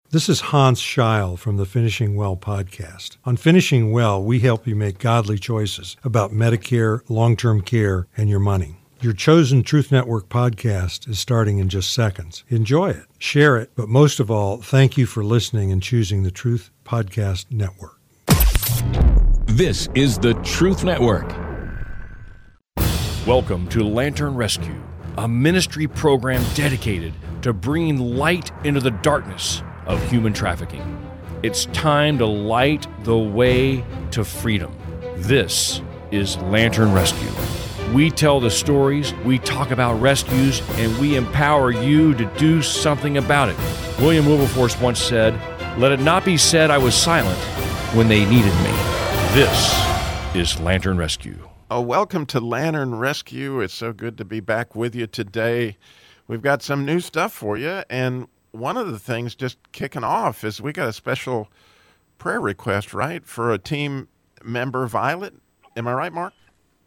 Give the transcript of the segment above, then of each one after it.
This is Hans Scheil from the Finishing Well podcast. On Finishing Well, we help you make godly choices about Medicare, long-term care, and your money. Your chosen Truth Network podcast is starting in just seconds. Enjoy it, share it, but most of all, thank you for listening and choosing the Truth Podcast Network. This is the Truth Network. Welcome to Lantern Rescue, a ministry program dedicated to bringing light into the darkness of human trafficking. It's time to light the way to freedom. This is Lantern Rescue. We tell the stories, we talk about rescues, and we empower you to do something about it. William Wilberforce once said, "Let it not be said I was silent when they needed me." This is Lantern Rescue. Welcome to Lantern Rescue. It's so good to be back with you today. We've got some new stuff for you, and one of the things just kicking off is we got a special prayer request, right, for a team member, Violet. Am I right, Mark?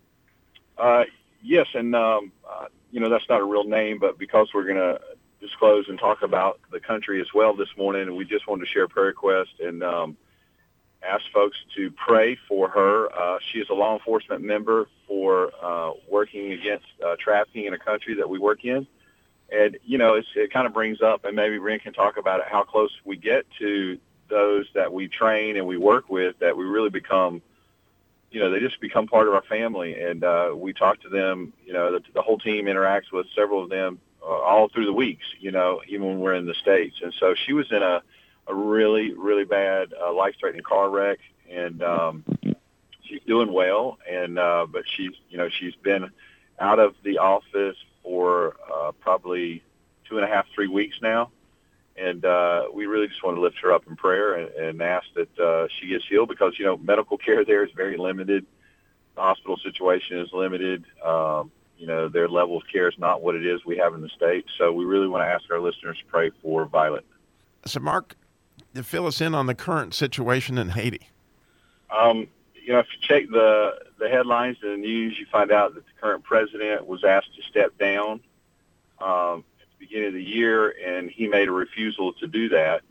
Yes, and that's not a real name, but because we're going to disclose and talk about the country as well this morning, and we just wanted to share a prayer request and ask folks to pray for her. She is a law enforcement member for working against trafficking in a country that we work in. And, it kind of brings up, and maybe Ren can talk about it, how close we get to those that we train and we work with, that we really become, they just become part of our family. And we talk to them, the whole team interacts with several of them all through the weeks, even when we're in the States. And so she was in a really, really bad life-threatening car wreck, and she's doing well. And but she's been out of the office for probably 2.5, 3 weeks now. And we really just want to lift her up in prayer and ask that she gets healed because, medical care there is very limited. The hospital situation is limited. Their level of care is not what it is we have in the States. So we really want to ask our listeners to pray for Violet. So, Mark, to fill us in on the current situation in Haiti. If you check the headlines in the news, you find out that the current president was asked to step down at the beginning of the year, and he made a refusal to do that,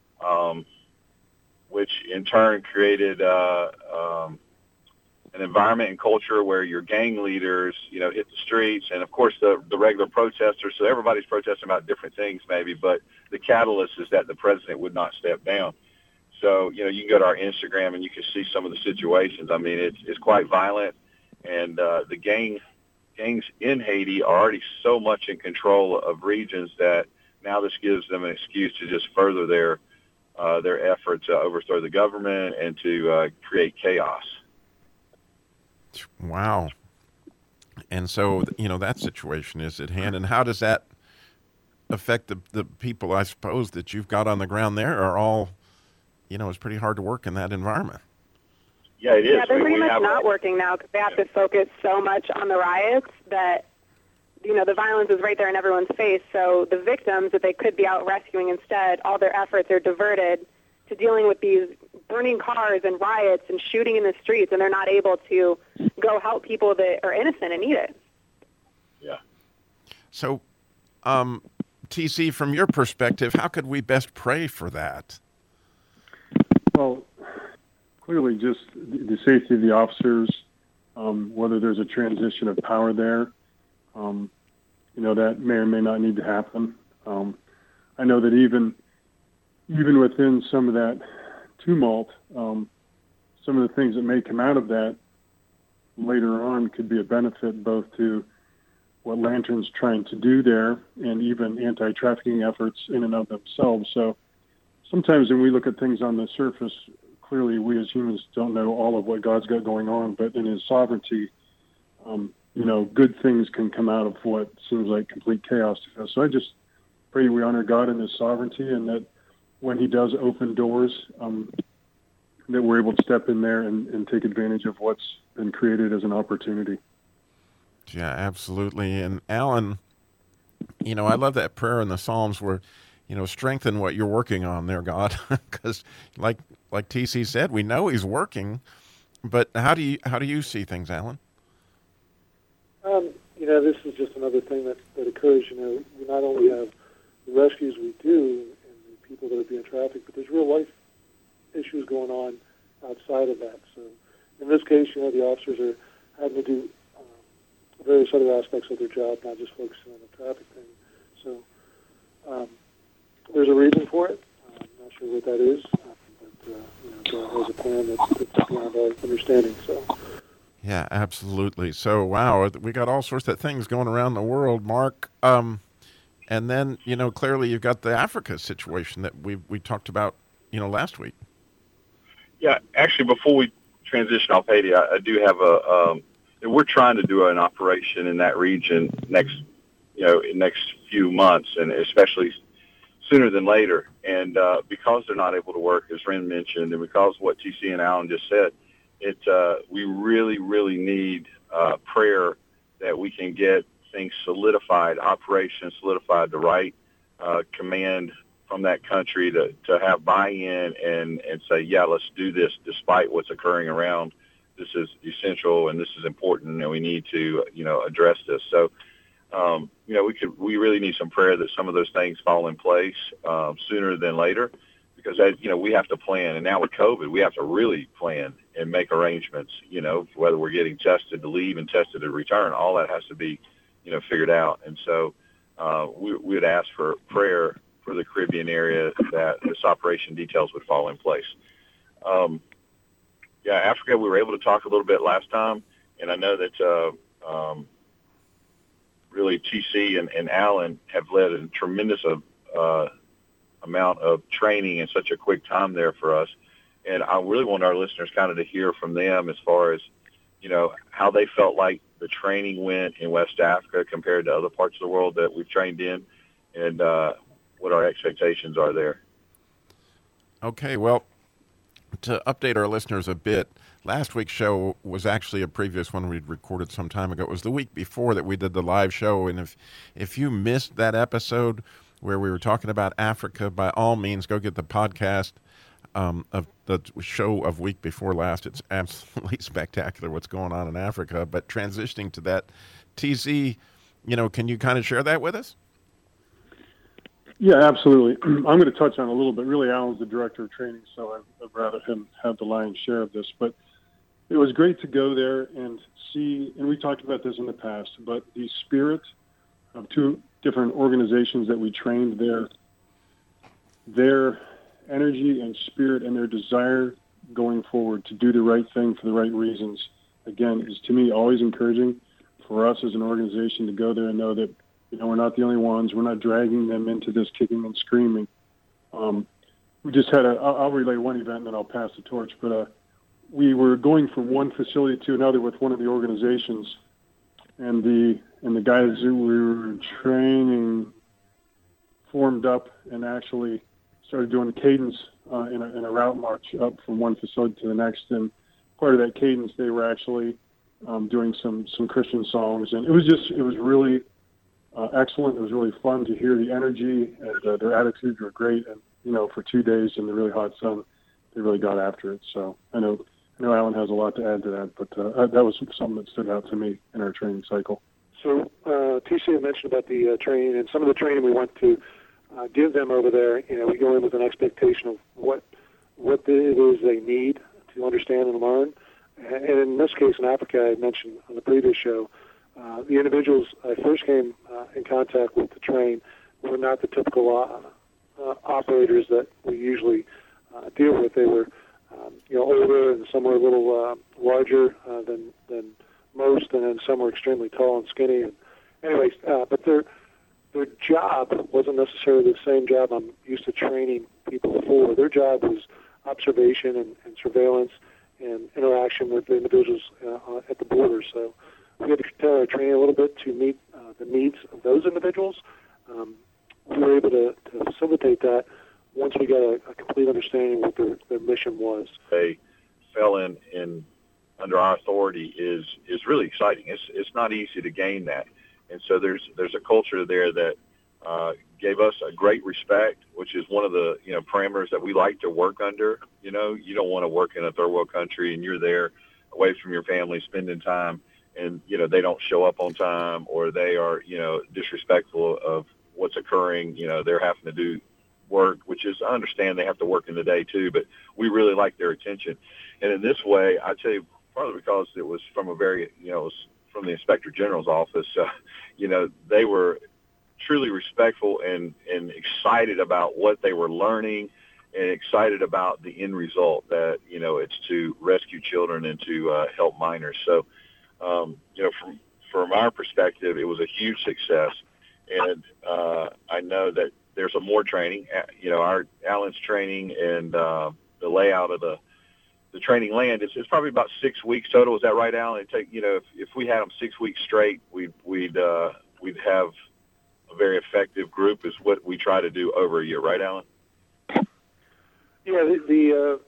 which in turn created an environment and culture where your gang leaders, hit the streets, and of course the regular protesters. So everybody's protesting about different things maybe, but the catalyst is that the president would not step down. So, you can go to our Instagram and you can see some of the situations. I mean, it's quite violent, and the gangs in Haiti are already so much in control of regions that now this gives them an excuse to just further their effort to overthrow the government and to create chaos. Wow. And so, that situation is at hand. And how does that affect the people, I suppose, that you've got on the ground there are all, it's pretty hard to work in that environment. Yeah, it is. Yeah, they're pretty much not working now because they have to focus so much on the riots that, the violence is right there in everyone's face. So the victims that they could be out rescuing instead, all their efforts are diverted to dealing with these burning cars and riots and shooting in the streets, and they're not able to go help people that are innocent and need it. Yeah. So, TC, from your perspective, how could we best pray for that? Well, clearly just the safety of the officers, whether there's a transition of power there, that may or may not need to happen. I know that even within some of that tumult, some of the things that may come out of that later on could be a benefit both to what Lantern's trying to do there and even anti-trafficking efforts in and of themselves. So sometimes when we look at things on the surface, clearly we as humans don't know all of what God's got going on, but in his sovereignty, good things can come out of what seems like complete chaos to us. So I just pray we honor God in his sovereignty, and that when he does open doors, that we're able to step in there and take advantage of what's been created as an opportunity. Yeah, absolutely. And Alan, I love that prayer in the Psalms where, strengthen what you're working on there, God, because like TC said, we know he's working, but how do you see things, Alan? This is just another thing that occurs. We not only have the rescues we do and the people that are being trafficked, but there's real life issues going on outside of that. So in this case, the officers are having to do various other aspects of their job, not just focusing on the traffic thing. So there's a reason for it. I'm not sure what that is, but God has a plan that's beyond our understanding. So. Yeah, absolutely. So, wow, we got all sorts of things going around the world, Mark. And then, clearly you've got the Africa situation that we talked about, last week. Yeah, actually, before we transition off Haiti, I do have we're trying to do an operation in that region next few months, and especially sooner than later. And because they're not able to work, as Ren mentioned, and because of what TC and Alan just said, we really, really need prayer that we can get things solidified, operations solidified, the right command from that country to have buy-in and say, yeah, let's do this despite what's occurring around. This is essential and this is important, and we need to, address this. So, we really need some prayer that some of those things fall in place sooner than later, because we have to plan. And now with COVID, we have to really plan and make arrangements, whether we're getting tested to leave and tested to return. All that has to be, figured out. And so we would ask for prayer for the Caribbean area that this operation details would fall in place. Africa, we were able to talk a little bit last time, and I know that really TC and Alan have led a tremendous amount of training in such a quick time there for us. And I really want our listeners kind of to hear from them as far as, how they felt like the training went in West Africa compared to other parts of the world that we've trained in, and what our expectations are there. Okay, well, to update our listeners a bit, last week's show was actually a previous one we'd recorded some time ago. It was the week before that we did the live show, and if you missed that episode where we were talking about Africa, by all means, go get the podcast of the show of week before last. It's absolutely spectacular what's going on in Africa. But transitioning to that, TZ, can you kind of share that with us? Yeah, absolutely. I'm going to touch on a little bit. Really, Alan's the director of training, so I'd rather him have the lion's share of this. But it was great to go there and see, and we talked about this in the past, but the spirit of two different organizations that we trained there, their energy and spirit and their desire going forward to do the right thing for the right reasons, again, is to me always encouraging for us as an organization to go there and know that, we're not the only ones. We're not dragging them into this kicking and screaming. We just had I'll relay one event and then I'll pass the torch, but we were going from one facility to another with one of the organizations, and the guys who we were training formed up and actually started doing cadence in a route march up from one facility to the next. And part of that cadence, they were actually doing some Christian songs, and it was really excellent. It was really fun to hear the energy, and their attitudes were great. And for 2 days in the really hot sun, they really got after it. So I know Alan has a lot to add to that, but that was something that stood out to me in our training cycle. So TC had mentioned about the training, and some of the training we want to give them over there. We go in with an expectation of what it is they need to understand and learn. And in this case, in Africa, I mentioned on the previous show, the individuals I first came in contact with to train were not the typical operators that we usually deal with. They were, older, and some were a little larger than most, and then some were extremely tall and skinny. And anyways, but their job wasn't necessarily the same job I'm used to training people for. Their job was observation and surveillance and interaction with the individuals at the border. So we had to tailor our training a little bit to meet the needs of those individuals. We were able to facilitate that once we got a complete understanding of what their mission was. They fell in under our authority is really exciting. It's not easy to gain that. And so there's a culture there that gave us a great respect, which is one of the parameters that we like to work under. You don't want to work in a third world country and you're there away from your family spending time, and they don't show up on time, or they are disrespectful of what's occurring. They're having to do work, which is, I understand they have to work in the day too, but we really like their attention. And in this way, I tell you, partly because it was from a very, it was from the Inspector General's office, they were truly respectful and excited about what they were learning and excited about the end result that, it's to rescue children and to help minors. So, from our perspective, it was a huge success. And I know that there's some more training, our Alan's training and the layout of the training land. It's probably about 6 weeks total. Is that right, Alan? It take, if we had them 6 weeks straight, we'd have a very effective group is what we try to do over a year. Right, Alan? Yeah, the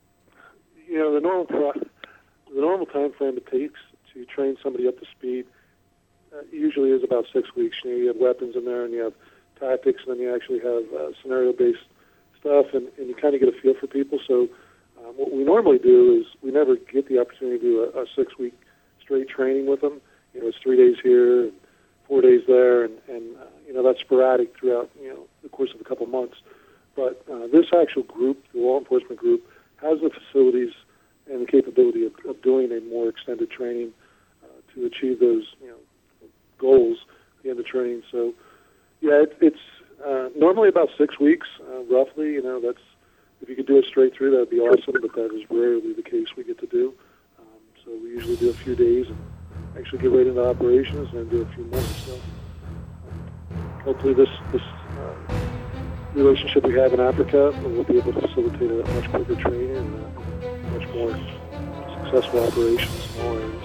normal time frame it takes to train somebody up to speed usually is about 6 weeks. You have weapons in there, and you have tactics, and then you actually have scenario-based stuff, and you kind of get a feel for people. So what we normally do is we never get the opportunity to do a 6 week straight training with them. It's 3 days here and 4 days there, and that's sporadic throughout the course of a couple months. But this actual group, the law enforcement group, has the facilities and the capability of doing a more extended training to achieve those goals at the end of training. So, yeah, it's normally about 6 weeks, roughly. That's, if you could do it straight through, that would be awesome, but that is rarely the case we get to do. So we usually do a few days and actually get right into operations and then do a few more. So hopefully this relationship we have in Africa will be able to facilitate a much quicker training and much more successful operations in all areas.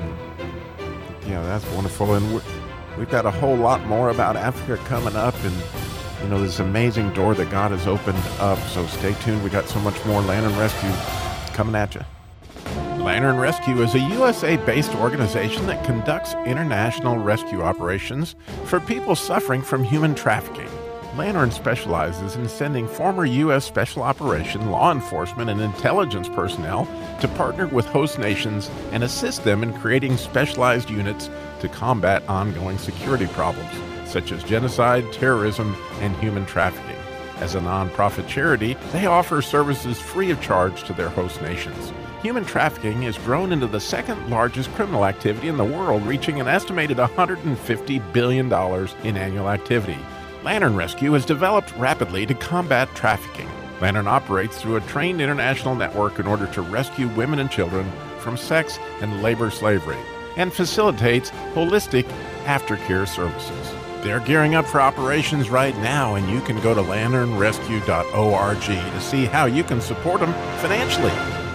Yeah, that's wonderful. And we've got a whole lot more about Africa coming up, and this amazing door that God has opened up. So stay tuned. We got so much more Lantern Rescue coming at you. Lantern Rescue is a USA-based organization that conducts international rescue operations for people suffering from human trafficking. Lantern specializes in sending former U.S. Special Operation, law enforcement, and intelligence personnel to partner with host nations and assist them in creating specialized units to combat ongoing security problems, such as genocide, terrorism, and human trafficking. As a nonprofit charity, they offer services free of charge to their host nations. Human trafficking has grown into the second largest criminal activity in the world, reaching an estimated $150 billion in annual activity. Lantern Rescue has developed rapidly to combat trafficking. Lantern operates through a trained international network in order to rescue women and children from sex and labor slavery, and facilitates holistic aftercare services. They're gearing up for operations right now, and you can go to lanternrescue.org to see how you can support them financially.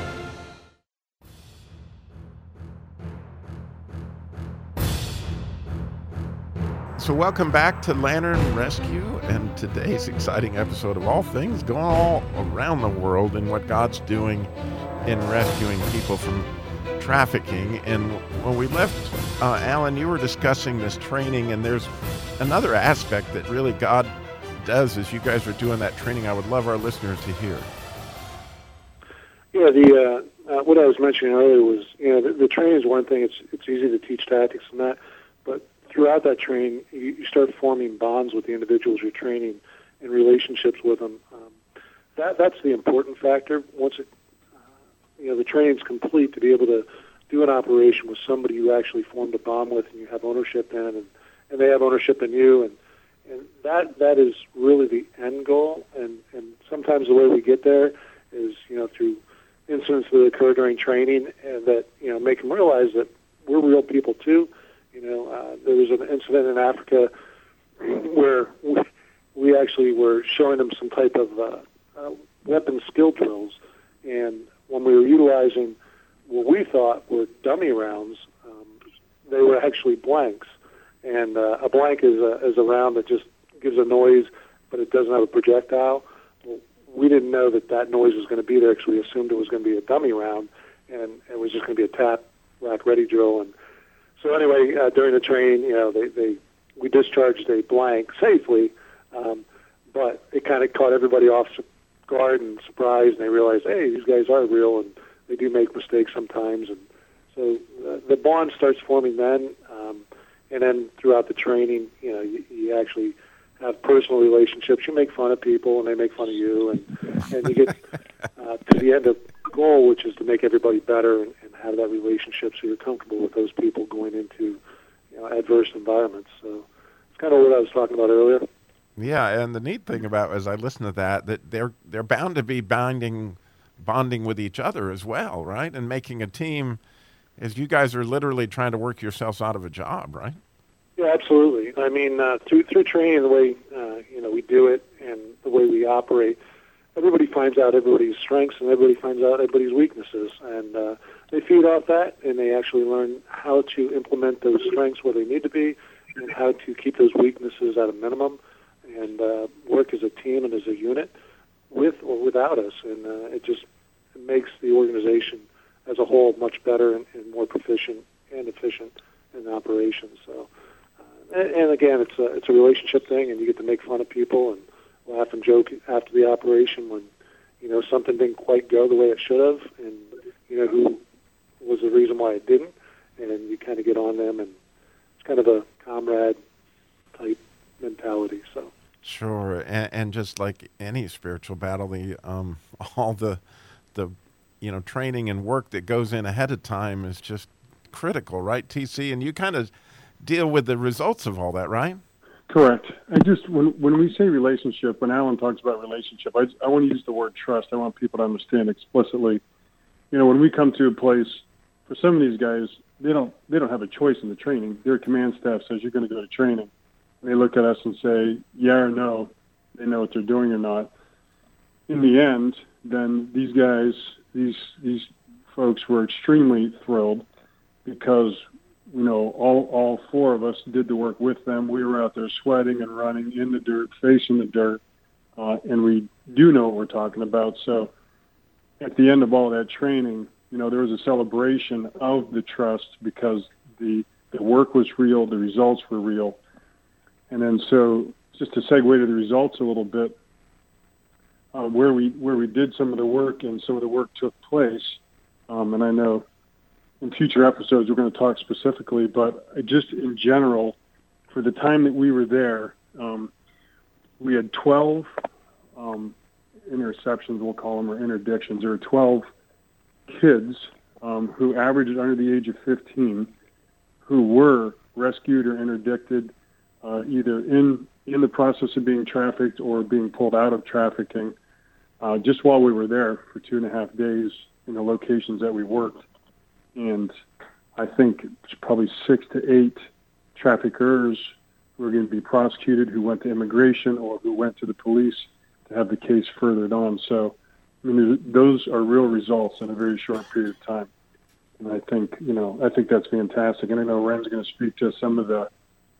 So welcome back to Lantern Rescue, and today's exciting episode of all things going all around the world and what God's doing in rescuing people from trafficking. And when we left, Alan, you were discussing this training, and there's another aspect that really God does as you guys are doing that training I would love our listeners to hear. Yeah, what I was mentioning earlier was, the training is one thing. It's easy to teach tactics and that, but throughout that training, you start forming bonds with the individuals you're training and relationships with them. That's the important factor. Once the training's complete, to be able to do an operation with somebody you actually formed a bond with and you have ownership in, and they have ownership in you, and that is really the end goal. And sometimes the way we get there is through incidents that occur during training, and that make them realize that we're real people too. There was an incident in Africa where we actually were showing them some type of weapon skill drills, and when we were utilizing what we thought were dummy rounds, they were actually blanks. And a blank is a round that just gives a noise, but it doesn't have a projectile. Well, we didn't know that noise was going to be there because we assumed it was going to be a dummy round, and it was just going to be a tap, rack, ready drill. And so anyway, during the training, we discharged a blank safely, but it kind of caught everybody off guard and surprised, and they realized, hey, these guys are real, and they do make mistakes sometimes. And so the bond starts forming then, and then throughout the training, you actually have personal relationships. You make fun of people, and they make fun of you, and you get to the end of the goal, which is to make everybody better and have that relationship so you're comfortable with those people going into adverse environments. So it's kind of what I was talking about earlier. Yeah, and the neat thing about as I listen to that they're bound to be bonding with each other as well, right? And making a team, as you guys are literally trying to work yourselves out of a job, right? Yeah, absolutely. I mean, through training, the way we do it and the way we operate, everybody finds out everybody's strengths and everybody finds out everybody's weaknesses, and they feed off that, and they actually learn how to implement those strengths where they need to be, and how to keep those weaknesses at a minimum, and work as a team and as a unit, with or without us, and it makes the organization as a whole much better and more proficient and efficient in operations. So. And again, it's a relationship thing, and you get to make fun of people and laugh and joke after the operation when something didn't quite go the way it should have, and who was the reason why it didn't, and you kind of get on them, and it's kind of a comrade type mentality. So sure, and just like any spiritual battle, all the training and work that goes in ahead of time is just critical, right, TC? And you kind of deal with the results of all that, right? Correct. I just, when we say relationship, when Alan talks about relationship, I want to use the word trust. I want people to understand explicitly. When we come to a place, for some of these guys, they don't have a choice in the training. Their command staff says you're going to go to training. And they look at us and say, yeah or no. They know what they're doing or not. In the end, then these guys, these folks were extremely thrilled because all four of us did the work with them. We were out there sweating and running in the dirt, facing the dirt, and we do know what we're talking about. So at the end of all that training, there was a celebration of the trust because the work was real, the results were real. And then so just to segue to the results a little bit, where we did some of the work and some of the work took place, and I know in future episodes, we're going to talk specifically, but just in general, for the time that we were there, we had 12 interceptions, we'll call them, or interdictions. There were 12 kids who averaged under the age of 15 who were rescued or interdicted either in the process of being trafficked or being pulled out of trafficking just while we were there for 2.5 days in the locations that we worked. And I think it's probably 6 to 8 traffickers who are going to be prosecuted who went to immigration or who went to the police to have the case furthered on. So, I mean, those are real results in a very short period of time. And I think that's fantastic. And I know Ren's going to speak to some of the,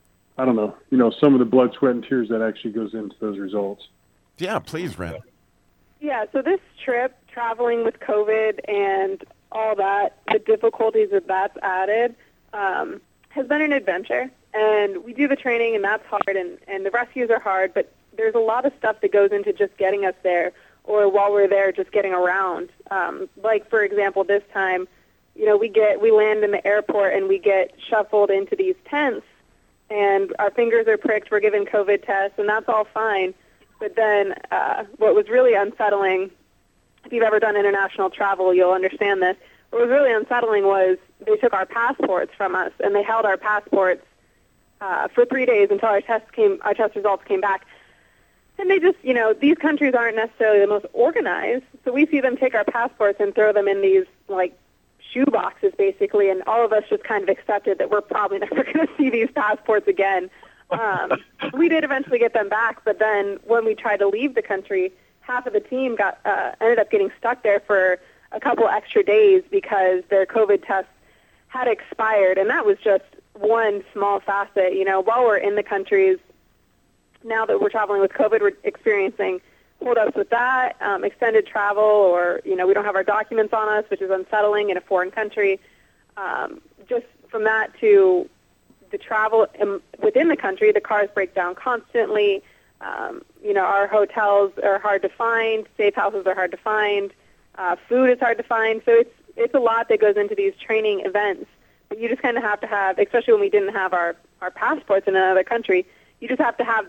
some of the blood, sweat, and tears that actually goes into those results. Yeah, please, Ren. Yeah, so this trip, traveling with COVID and all that, the difficulties that's added, has been an adventure. And we do the training, and that's hard, and the rescues are hard, but there's a lot of stuff that goes into just getting us there, or while we're there, just getting around. Like, for example, this time, we land in the airport, and we get shuffled into these tents, and our fingers are pricked, we're given COVID tests, and that's all fine. But then what was really unsettling, if you've ever done international travel, you'll understand this. What was really unsettling was they took our passports from us, and they held our passports for 3 days until our test results came back. And they just, these countries aren't necessarily the most organized, so we see them take our passports and throw them in these, shoe boxes, basically, and all of us just kind of accepted that we're probably never going to see these passports again. We did eventually get them back, but then when we tried to leave the country, half of the team ended up getting stuck there for a couple extra days because their COVID tests had expired, and that was just one small facet. While we're in the countries, now that we're traveling with COVID, we're experiencing holdups with that, extended travel, or, we don't have our documents on us, which is unsettling in a foreign country. Just from that to the travel within the country, the cars break down constantly. Our hotels are hard to find. Safe houses are hard to find. Food is hard to find. So it's a lot that goes into these training events. But you just kind of have to have, especially when we didn't have our passports in another country, you just have to have this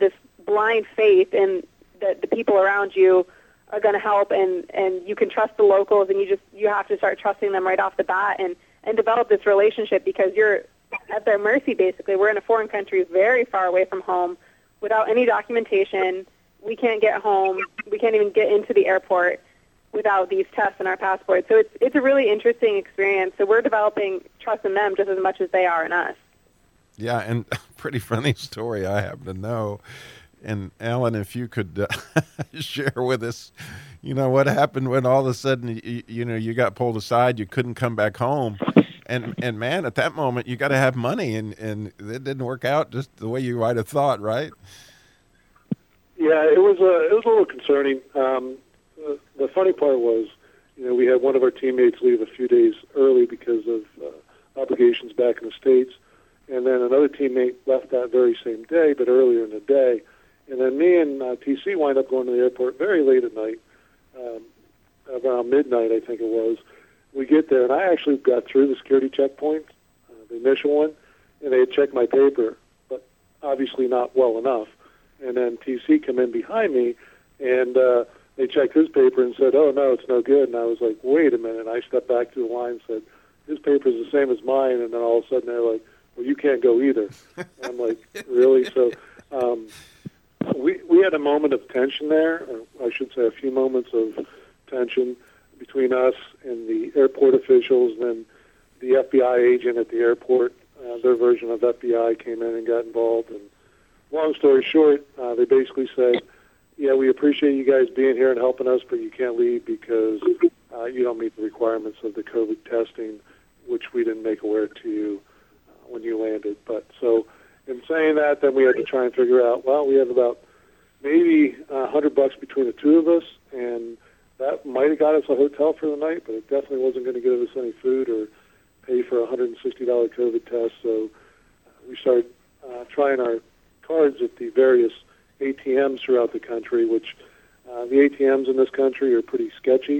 blind faith in that the people around you are going to help, and you can trust the locals, and you have to start trusting them right off the bat and develop this relationship because you're at their mercy, basically. We're in a foreign country very far away from home without any documentation. We can't get home. We can't even get into the airport without these tests in our passport. So it's a really interesting experience. So we're developing trust in them just as much as they are in us. Yeah, and pretty funny story I happen to know. And Alan, if you could share with us, what happened when all of a sudden, you got pulled aside, you couldn't come back home. And man, at that moment, you got to have money, and it didn't work out just the way you might have thought, right? Yeah, it was a little concerning. The funny part was, we had one of our teammates leave a few days early because of obligations back in the States, and then another teammate left that very same day, but earlier in the day. And then me and TC wind up going to the airport very late at night, around midnight, I think it was. We get there, and I actually got through the security checkpoint, the initial one, and they had checked my paper, but obviously not well enough. And then TC come in behind me, and they checked his paper and said, "Oh, no, it's no good." And I was like, "Wait a minute." And I stepped back to the line and said, "His paper is the same as mine." And then all of a sudden they're like, "Well, you can't go either." And I'm like, "Really?" So we had a moment of tension there, or I should say a few moments of tension between us and the airport officials. And then the FBI agent at the airport, their version of FBI came in and got involved. And long story short, they basically said, "Yeah, we appreciate you guys being here and helping us, but you can't leave because you don't meet the requirements of the COVID testing, which we didn't make aware to you when you landed." But so in saying that, then we had to try and figure out, well, we have about maybe $100 between the two of us, and that might have got us a hotel for the night, but it definitely wasn't going to give us any food or pay for a $160 COVID test. So we started trying our cards at the various ATMs throughout the country, which the ATMs in this country are pretty sketchy.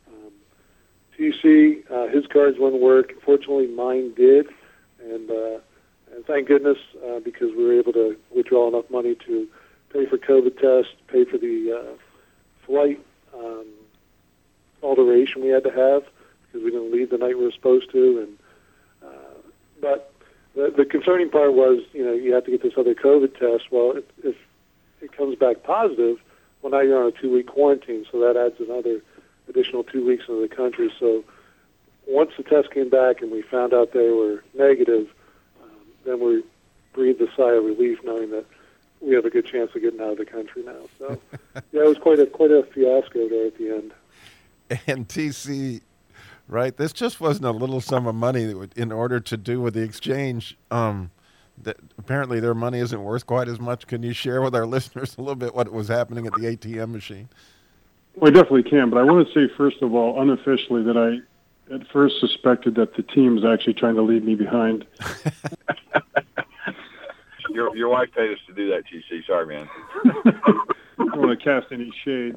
TC, his cards wouldn't work. Fortunately, mine did, and thank goodness because we were able to withdraw enough money to pay for COVID tests, pay for the flight alteration we had to have because we didn't leave the night we were supposed to. And but the concerning part was, you have to get this other COVID test. Well, if it comes back positive, well, now you're on a 2-week quarantine, so that adds another additional 2 weeks into the country. So once the test came back and we found out they were negative, then we breathed a sigh of relief knowing that we have a good chance of getting out of the country now. So, yeah, it was quite a fiasco there at the end. And TC, right, this just wasn't a little sum of money in order to do with the exchange. That apparently their money isn't worth quite as much. Can you share with our listeners a little bit what was happening at the ATM machine? Well, I definitely can, but I want to say, first of all, unofficially, that I at first suspected that the team was actually trying to leave me behind. Your wife paid us to do that, TC. Sorry, man. I don't want to cast any shade.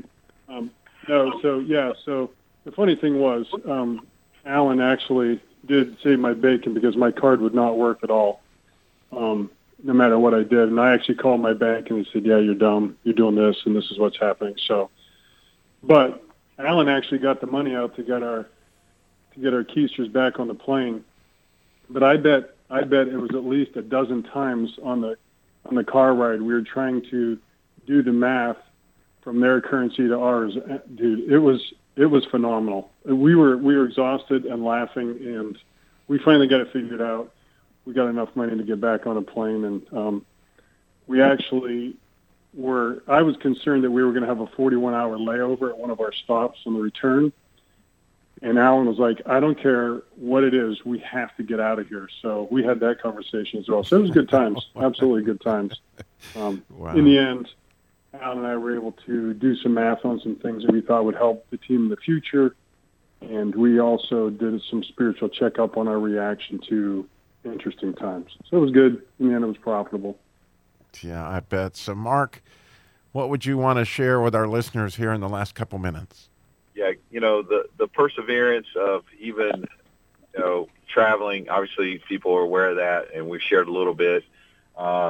So the funny thing was, Alan actually did save my bacon because my card would not work at all, no matter what I did. And I actually called my bank and he said, "Yeah, you're dumb. You're doing this, and this is what's happening." So, but Alan actually got the money out to get our keisters back on the plane. But I bet it was at least a dozen times on the car ride we were trying to do the math from their currency to ours. Dude, it was phenomenal. We were exhausted and laughing, and we finally got it figured out. We got enough money to get back on a plane, and we actually were. I was concerned that we were going to have a 41-hour layover at one of our stops on the return. And Alan was like, "I don't care what it is, we have to get out of here." So we had that conversation as well. So it was good times, absolutely good times. Wow. In the end, Alan and I were able to do some math on some things that we thought would help the team in the future. And we also did some spiritual checkup on our reaction to interesting times. So it was good. In the end, it was profitable. Yeah, I bet. So, Mark, what would you want to share with our listeners here in the last couple minutes? Yeah, the perseverance of even, traveling, obviously people are aware of that, and we've shared a little bit.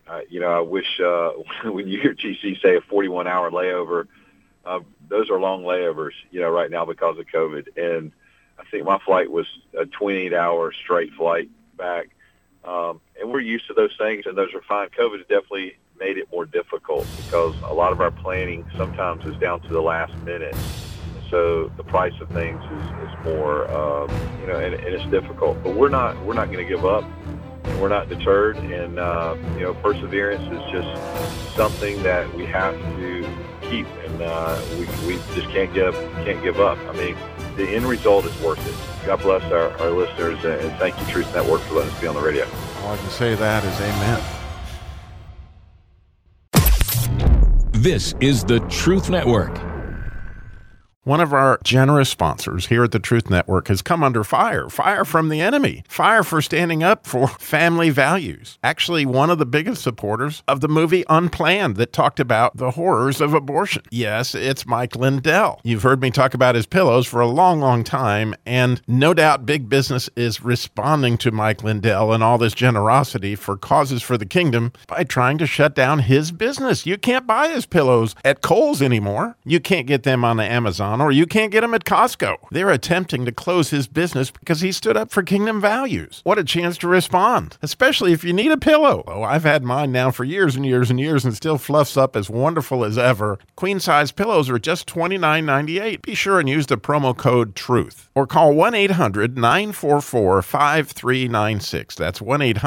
I wish when you hear GC say a 41-hour layover, those are long layovers, right now because of COVID. And I think my flight was a 28-hour straight flight back. And we're used to those things, and those are fine. COVID has definitely made it more difficult because a lot of our planning sometimes is down to the last minute. So the price of things is more, and it's difficult. But we're not going to give up, and we're not deterred. And perseverance is just something that we have to keep, and we just can't give up. I mean, the end result is worth it. God bless our listeners, and thank you, Truth Network, for letting us be on the radio. All I can say to that is amen. This is the Truth Network. One of our generous sponsors here at the Truth Network has come under fire from the enemy, fire for standing up for family values. Actually, one of the biggest supporters of the movie Unplanned that talked about the horrors of abortion. Yes, it's Mike Lindell. You've heard me talk about his pillows for a long, long time, and no doubt big business is responding to Mike Lindell and all this generosity for causes for the kingdom by trying to shut down his business. You can't buy his pillows at Kohl's anymore. You can't get them on the Amazon, or you can't get them at Costco. They're attempting to close his business because he stood up for kingdom values. What a chance to respond, especially if you need a pillow. Oh, I've had mine now for years and years and years and still fluffs up as wonderful as ever. Queen-size pillows are just $29.98. Be sure and use the promo code TRUTH or call 1-800-944-5396. That's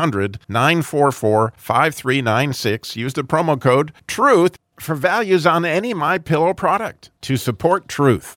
1-800-944-5396. Use the promo code TRUTH for values on any MyPillow product to support truth.